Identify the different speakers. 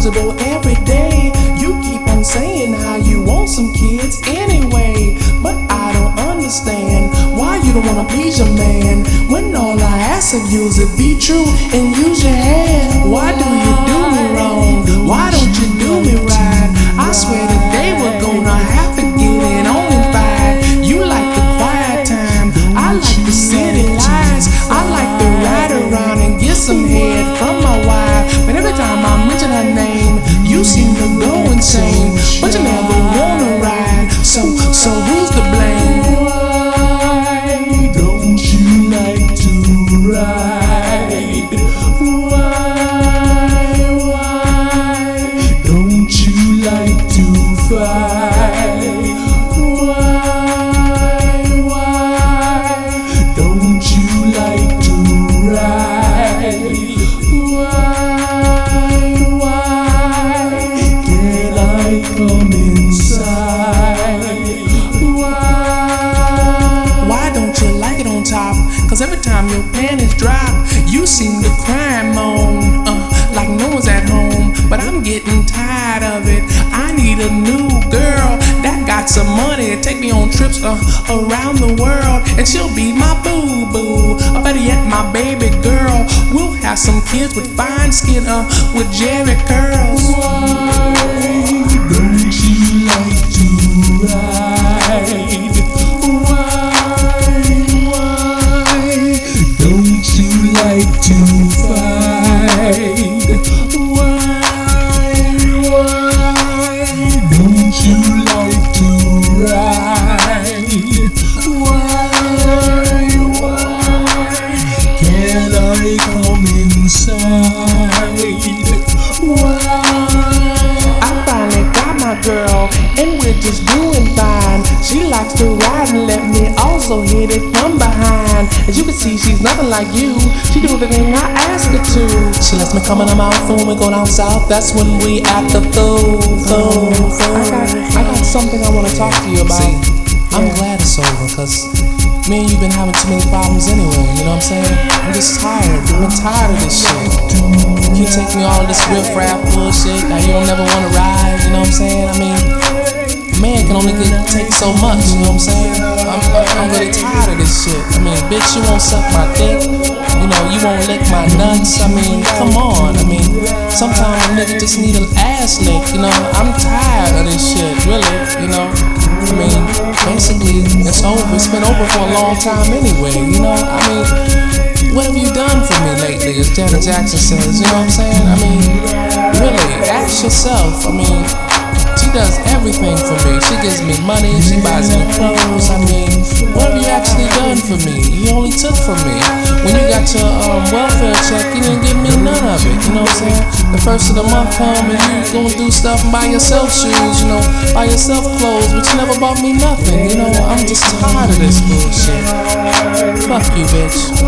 Speaker 1: miserable every day. You keep on saying how you want some kids anyway, but I don't understand why you don't wanna please your man when all I ask of you is to be true and use your head. Why do you do me wrong? Why don't you do me right? I swear today we're gonna have to get it on and fight. You like the quiet time, I like the city lights. I like to ride around and get some head from my wife, but every time I mention her name, you seem to go insane. But you never wanna ride, so who's to blame?
Speaker 2: Why don't you like to ride? Why don't you like to fight? Why don't you like to ride? Why can't I come inside?
Speaker 1: Why don't you like it on top? Cause every time your panties drop, you seem to cry and moan, like no one's at home. But I'm getting tired of it. I need a new girl that got some money, take me on trips around the world, and she'll be my boo-boo, or better yet, my baby girl. We'll have some kids with fine skin, with Jerry curls.
Speaker 2: Why don't you like to ride? Why don't you like to fight? Why don't you like to ride? Why can't I come inside?
Speaker 1: I finally got my girl, and we're just doing fine. She likes to ride and let me also hit it from behind. As you can see, she's nothing like you. She do everything I ask her to. She lets me come in her mouth, and when we go down south, that's when we act the fool. I got something I want to talk to you about. See, I'm glad it's over, cause me and you've been having too many problems anyway, you know what I'm saying? I'm just tired. I'm tired of this shit. You take me all this riff-raff bullshit, now you don't never want to ride, you know what I'm saying? I mean, a man can only take so much, you know what I'm saying? I'm really tired of this shit. I mean, bitch, you won't suck my dick, you know, you won't lick my nuts. I mean, come on. I mean, sometimes a nigga just need an ass lick, you know? I'm tired of this shit, really, you know? I mean, basically, it's over. It's been over for a long time anyway, you know? I mean, what have you done for me lately, as Janet Jackson says, you know what I'm saying? I mean, really, ask yourself. I mean, she does everything for me. She gives me money, she buys me clothes. I mean, what have you actually done for me? You only took from me. When you got your welfare check, you didn't give me none of it, you know what I'm saying? The first of the month come and you gonna do stuff and buy yourself shoes, you know, buy yourself clothes, but you never bought me nothing, you know? I'm just tired of this bullshit. Fuck you, bitch.